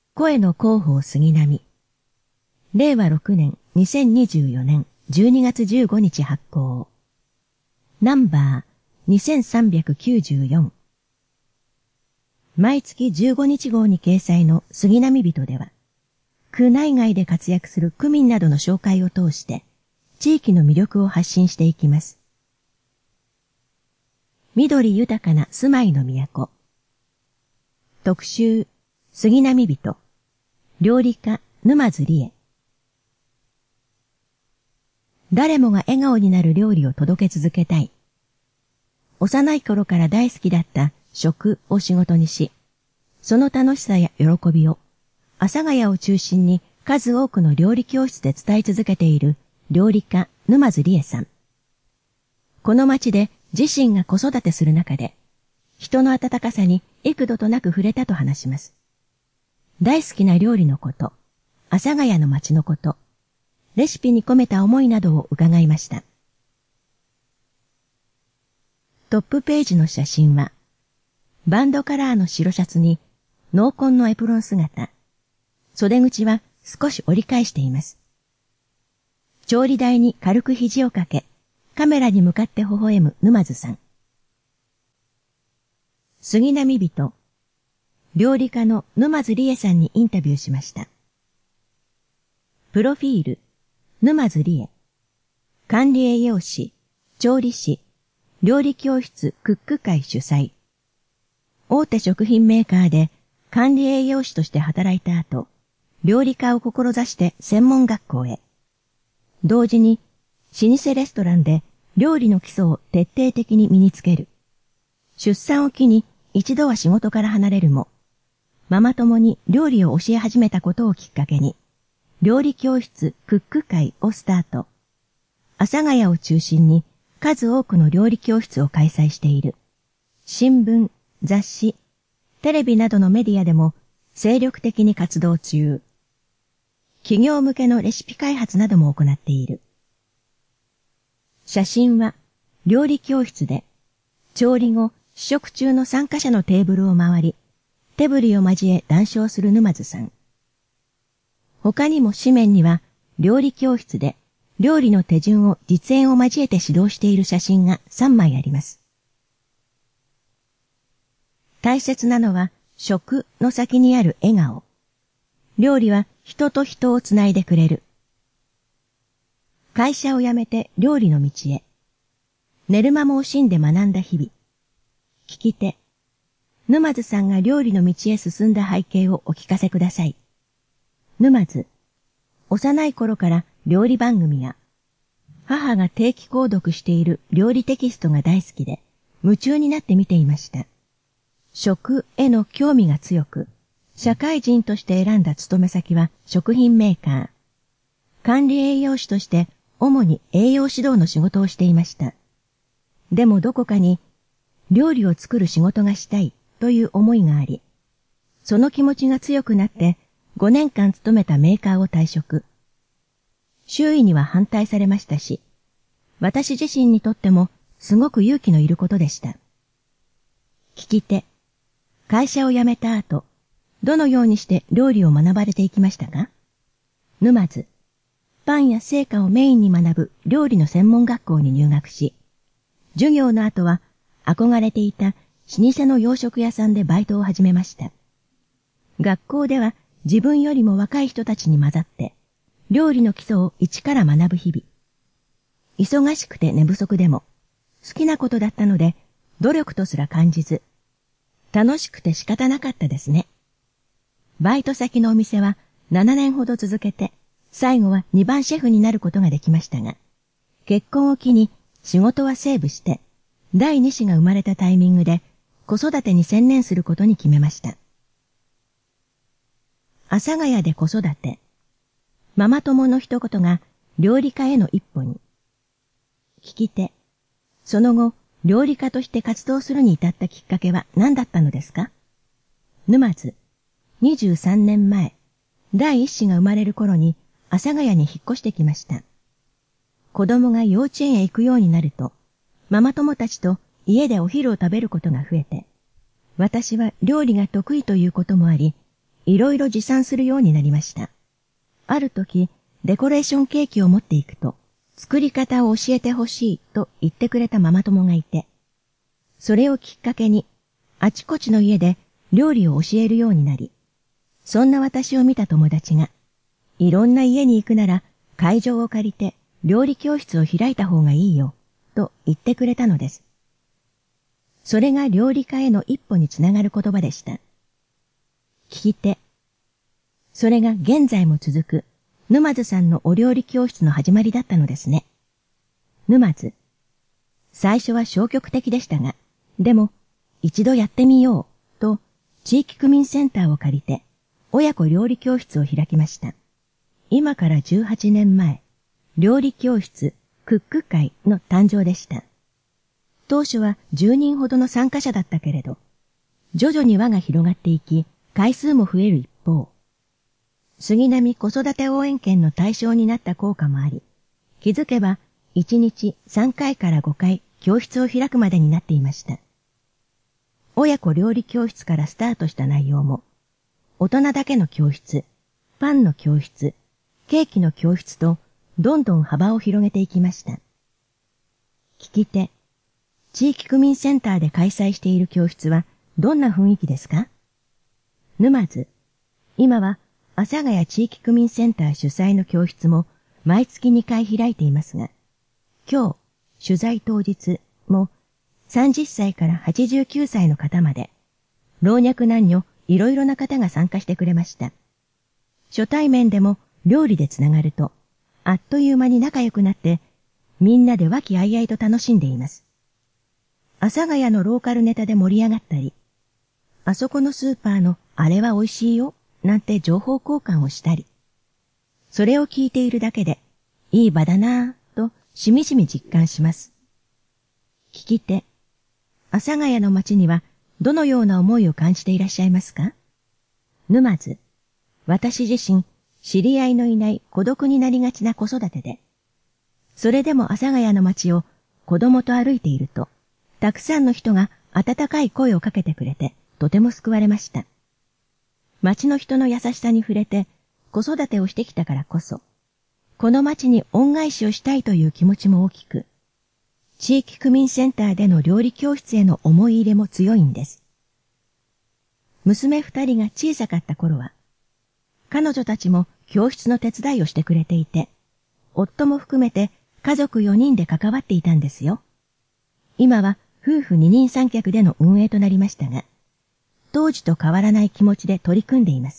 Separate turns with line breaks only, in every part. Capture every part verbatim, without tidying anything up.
声の広報杉並。れいわろくねんにせんにじゅうよねんじゅうにがつじゅうごにち発行。ナンバーにせんさんびゃくきゅうじゅうよん。毎月じゅうごにち号に掲載の杉並人では、区内外で活躍する区民などの紹介を通して、地域の魅力を発信していきます。緑豊かな住まいの都。特集、杉並人。料理家、沼津理恵。誰もが笑顔になる料理を届け続けたい。幼い頃から大好きだった食を仕事にし、その楽しさや喜びを、阿佐ヶ谷を中心に数多くの料理教室で伝え続けている料理家、沼津理恵さん。この町で自身が子育てする中で、人の温かさに幾度となく触れたと話します。大好きな料理のこと、阿佐ヶ谷の町のこと、レシピに込めた思いなどを伺いました。トップページの写真は、バンドカラーの白シャツに濃紺のエプロン姿、袖口は少し折り返しています。調理台に軽く肘をかけ、カメラに向かって微笑む沼津さん。杉並人、料理家の沼津理恵さんにインタビューしました。プロフィール、沼津理恵。管理栄養士、調理師、料理教室クック会主催。大手食品メーカーで管理栄養士として働いた後、料理家を志して専門学校へ。同時に、老舗レストランで料理の基礎を徹底的に身につける。出産を機に一度は仕事から離れるも、ママ友に料理を教え始めたことをきっかけに、料理教室クック会をスタート。阿佐ヶ谷を中心に数多くの料理教室を開催している。新聞、雑誌、テレビなどのメディアでも精力的に活動中。企業向けのレシピ開発なども行っている。写真は料理教室で調理後試食中の参加者のテーブルを回り、手振りを交え談笑する沼津さん。他にも紙面には料理教室で料理の手順を実演を交えて指導している写真がさんまいあります。大切なのは食の先にある笑顔。料理は人と人をつないでくれる。会社を辞めて料理の道へ。寝る間も惜しんで学んだ日々。聞き手。沼津さんが料理の道へ進んだ背景をお聞かせください。沼津。幼い頃から料理番組や、母が定期購読している料理テキストが大好きで、夢中になって見ていました。食への興味が強く、社会人として選んだ勤め先は食品メーカー。管理栄養士として主に栄養指導の仕事をしていました。でもどこかに料理を作る仕事がしたいという思いがあり、その気持ちが強くなってごねんかん勤めたメーカーを退職。周囲には反対されましたし、私自身にとってもすごく勇気のいることでした。聞き手。会社を辞めた後、どのようにして料理を学ばれていきましたか？沼津。パンや製菓をメインに学ぶ料理の専門学校に入学し、授業の後は憧れていた老舗の洋食屋さんでバイトを始めました。学校では自分よりも若い人たちに混ざって、料理の基礎を一から学ぶ日々。忙しくて寝不足でも、好きなことだったので、努力とすら感じず、楽しくて仕方なかったですね。バイト先のお店はななねんほど続けて、最後はにばんシェフになることができましたが、結婚を機に仕事はセーブして、だいに子が生まれたタイミングで子育てに専念することに決めました。阿佐ヶ谷で子育て。ママ友の一言が料理家への一歩に。聞き手。その後、料理家として活動するに至ったきっかけは何だったのですか？沼津。にじゅうさんねんまえ、だいいっ子が生まれる頃に阿佐ヶ谷に引っ越してきました。子供が幼稚園へ行くようになると、ママ友たちと家でお昼を食べることが増えて、私は料理が得意ということもあり、 いろいろ持参するようになりました。ある時、デコレーションケーキを持っていくと、作り方を教えてほしいと言ってくれたママ友がいて、それをきっかけに、あちこちの家で料理を教えるようになり、そんな私を見た友達が、いろんな家に行くなら会場を借りて料理教室を開いた方がいいよ、と言ってくれたのです。それが料理家への一歩につながる言葉でした。聞き手。それが現在も続く沼津さんのお料理教室の始まりだったのですね。沼津。最初は消極的でしたが、でも一度やってみようと地域区民センターを借りて親子料理教室を開きました。今からじゅうはちねんまえ、料理教室クック会の誕生でした。当初はじゅうにんほどの参加者だったけれど、徐々に輪が広がっていき、回数も増える一方、杉並子育て応援券の対象になった効果もあり、気づけばいちにちさんかいからごかい教室を開くまでになっていました。親子料理教室からスタートした内容も、大人だけの教室、パンの教室、ケーキの教室と、どんどん幅を広げていきました。聞き手。地域区民センターで開催している教室はどんな雰囲気ですか？沼津。今は阿佐ヶ谷地域区民センター主催の教室も毎月にかい開いていますが、今日、取材当日もさんじゅっさいからはちじゅうきゅうさいの方まで、老若男女いろいろな方が参加してくれました。初対面でも料理でつながると、あっという間に仲良くなって、みんなで和気あいあいと楽しんでいます。阿佐ヶ谷のローカルネタで盛り上がったり、あそこのスーパーのあれは美味しいよ、なんて情報交換をしたり、それを聞いているだけで、いい場だなぁとしみじみ実感します。聞き手。阿佐ヶ谷の街にはどのような思いを感じていらっしゃいますか？沼津。私自身、知り合いのいない孤独になりがちな子育てで、それでも阿佐ヶ谷の街を子供と歩いていると、たくさんの人が温かい声をかけてくれて、とても救われました。街の人の優しさに触れて、子育てをしてきたからこそ、この街に恩返しをしたいという気持ちも大きく、地域区民センターでの料理教室への思い入れも強いんです。娘二人が小さかった頃は、彼女たちも教室の手伝いをしてくれていて、夫も含めて家族よにんで関わっていたんですよ。今は夫婦二人三脚での運営となりましたが、当時と変わらない気持ちで取り組んでいます。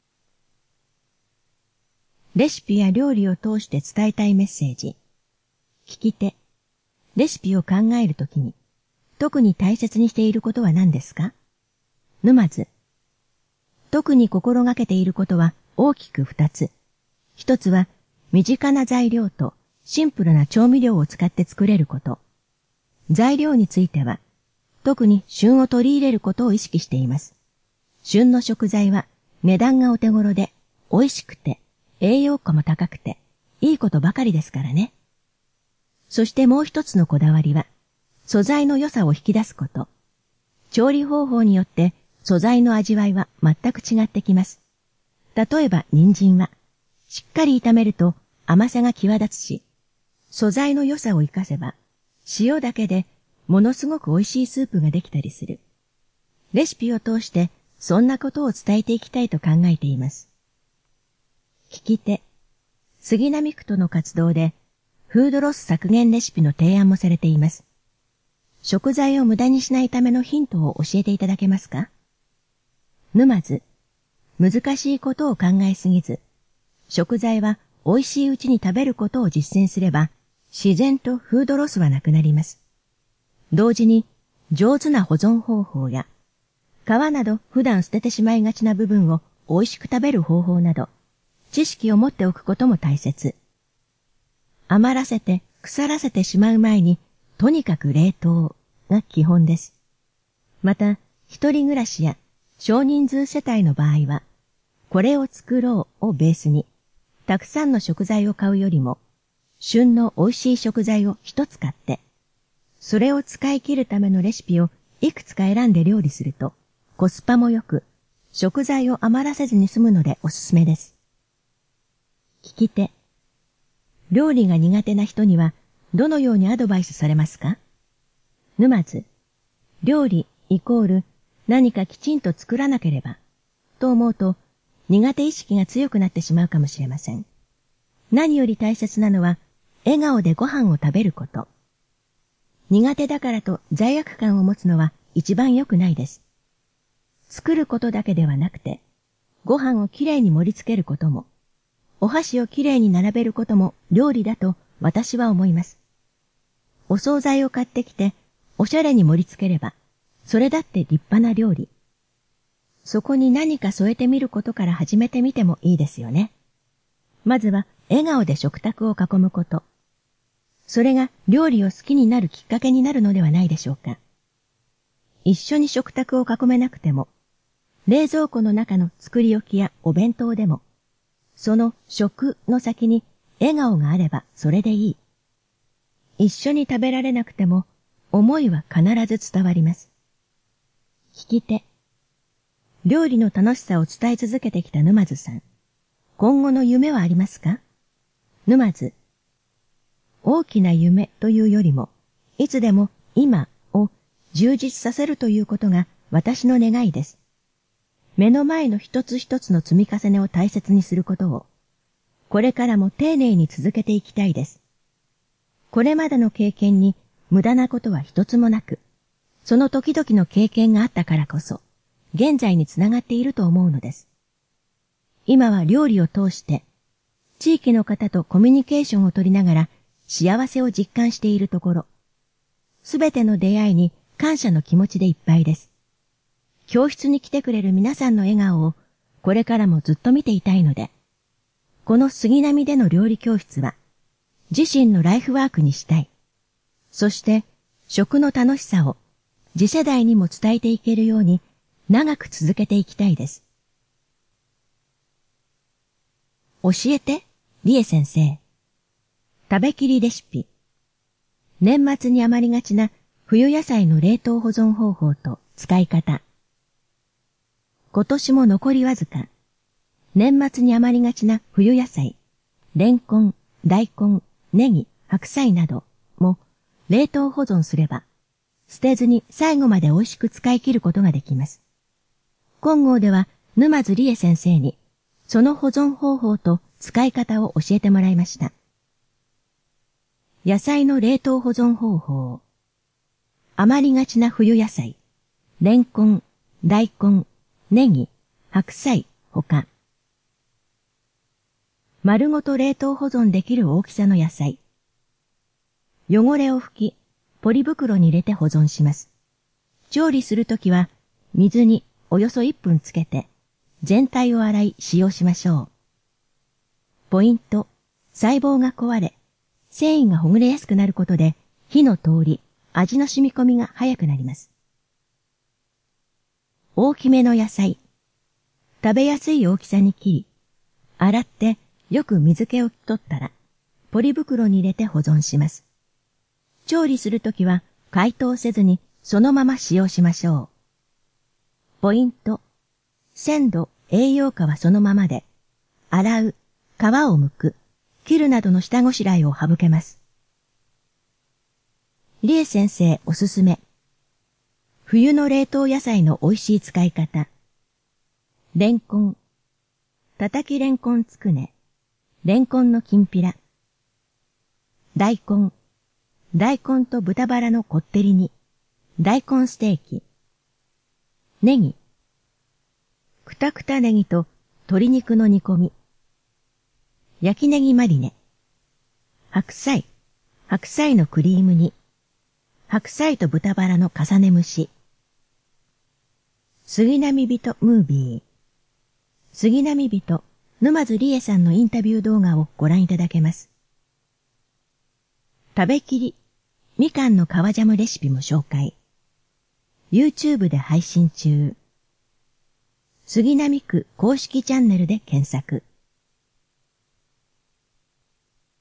レシピや料理を通して伝えたいメッセージ。聞き手。レシピを考えるときに、特に大切にしていることは何ですか？沼津。特に心がけていることは大きく二つ。一つは、身近な材料とシンプルな調味料を使って作れること。材料については、特に旬を取り入れることを意識しています。旬の食材は値段がお手頃で、美味しくて、栄養価も高くて、いいことばかりですからね。そしてもう一つのこだわりは、素材の良さを引き出すこと。調理方法によって素材の味わいは全く違ってきます。例えば人参は、しっかり炒めると甘さが際立つし、素材の良さを生かせば、塩だけでものすごく美味しいスープができたりする。レシピを通してそんなことを伝えていきたいと考えています。聞き手。杉並区との活動で、フードロス削減レシピの提案もされています。食材を無駄にしないためのヒントを教えていただけますか？沼津。難しいことを考えすぎず、食材は美味しいうちに食べることを実践すれば、自然とフードロスはなくなります。同時に、上手な保存方法や、皮など普段捨ててしまいがちな部分を美味しく食べる方法など、知識を持っておくことも大切。余らせて腐らせてしまう前に、とにかく冷凍が基本です。また、一人暮らしや少人数世帯の場合は、これを作ろうをベースに、たくさんの食材を買うよりも、旬の美味しい食材を一つ買って、それを使い切るためのレシピをいくつか選んで料理すると、コスパも良く、 食材を余らせずに済むのでおすすめです。聞き手。料理が苦手な人にはどのようにアドバイスされますか？沼津。料理イコール何かきちんと作らなければと思うと苦手意識が強くなってしまうかもしれません。何より大切なのは笑顔でご飯を食べること。苦手だからと罪悪感を持つのは一番良くないです。作ることだけではなくて、ご飯をきれいに盛り付けることも、お箸をきれいに並べることも料理だと私は思います。お惣菜を買ってきて、おしゃれに盛り付ければ、それだって立派な料理。そこに何か添えてみることから始めてみてもいいですよね。まずは笑顔で食卓を囲むこと。それが料理を好きになるきっかけになるのではないでしょうか。一緒に食卓を囲めなくても、冷蔵庫の中の作り置きやお弁当でも、その食の先に笑顔があればそれでいい。一緒に食べられなくても、思いは必ず伝わります。聞き手。料理の楽しさを伝え続けてきた沼津さん。今後の夢はありますか？沼津。大きな夢というよりも、いつでも今を充実させるということが私の願いです。目の前の一つ一つの積み重ねを大切にすることを、これからも丁寧に続けていきたいです。これまでの経験に無駄なことは一つもなく、その時々の経験があったからこそ、現在につながっていると思うのです。今は料理を通して、地域の方とコミュニケーションを取りながら幸せを実感しているところ、すべての出会いに感謝の気持ちでいっぱいです。教室に来てくれる皆さんの笑顔をこれからもずっと見ていたいので、この杉並での料理教室は自身のライフワークにしたい。そして食の楽しさを次世代にも伝えていけるように長く続けていきたいです。教えて、りえ先生。食べきりレシピ。年末に余りがちな冬野菜の冷凍保存方法と使い方。今年も残りわずか。年末に余りがちな冬野菜、レンコン、大根、ネギ、白菜なども冷凍保存すれば、捨てずに最後まで美味しく使い切ることができます。今号では沼津理恵先生に、その保存方法と使い方を教えてもらいました。野菜の冷凍保存方法。余りがちな冬野菜、レンコン、大根、ネギ、白菜、ほか。丸ごと冷凍保存できる大きさの野菜。汚れを拭き、ポリ袋に入れて保存します。調理するときは、水におよそいっぷんつけて、全体を洗い使用しましょう。ポイント、細胞が壊れ、繊維がほぐれやすくなることで、火の通り、味の染み込みが早くなります。大きめの野菜。食べやすい大きさに切り、洗ってよく水気を拭き取ったら、ポリ袋に入れて保存します。調理するときは解凍せずにそのまま使用しましょう。ポイント。鮮度、栄養価はそのままで、洗う、皮を剥く、切るなどの下ごしらえを省けます。理恵先生おすすめ。冬の冷凍野菜の美味しい使い方。レンコン。叩きレンコンつくね。レンコンのきんぴら。大根。大根と豚バラのこってり煮。大根ステーキ。ネギ。くたくたネギと鶏肉の煮込み。焼きネギマリネ。白菜。白菜のクリーム煮。白菜と豚バラの重ね蒸し。杉並人ムービー。杉並人、沼津理恵さんのインタビュー動画をご覧いただけます。食べきり、みかんの皮ジャムレシピも紹介。YouTube で配信中。杉並区公式チャンネルで検索。